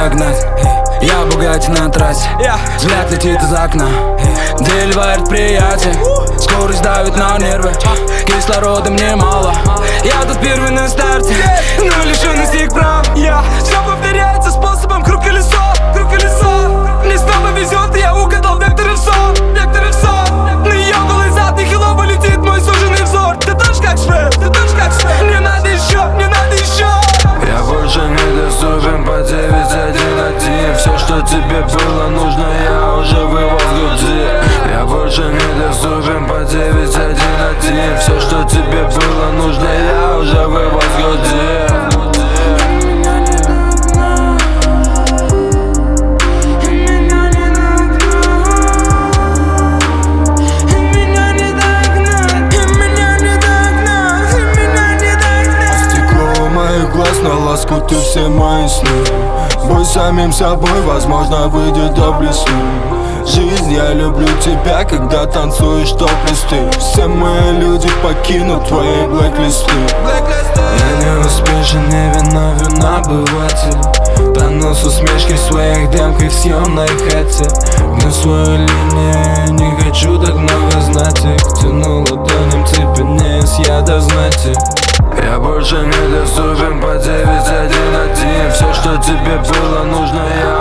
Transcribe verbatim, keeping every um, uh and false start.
догнать. Я Бугатти на трассе, взгляд летит из окна. Дель варит приятие, скорость давит на нервы. Кислорода мне мало, я тут первый на старте, но лишён всех прав. Я все повторяется способом круг-колесо, круг-колесо. Мне снова везет, и я угадал вектор и все, вектор и все. На ее голый зад нехилово летит мой суженный взор. Ты тоже как Швед, ты тоже как Швед. Мне надо еще, мне надо еще. Я больше недоступен по девять один один. Все, что тебе было нужно, я уже вывез груди. Я больше недоступен по девять один один. Все, что тебе было нужно, я уже вывез груди. На ласку ты все мои сны. Будь самим собой, возможно, выйдет до блесну. Жизнь, я люблю тебя, когда танцуешь топ-листы. Все мои люди покинут твои блэк-листы. Я не успешен, не виновен обыватель. Тону с усмешкой своих демкой в съемной хате. Гну свою линию, не хочу так много знать их. Тяну ладоням цепенея с яда знати. Я больше недоступен по девять один один. Все, что тебе было нужно, я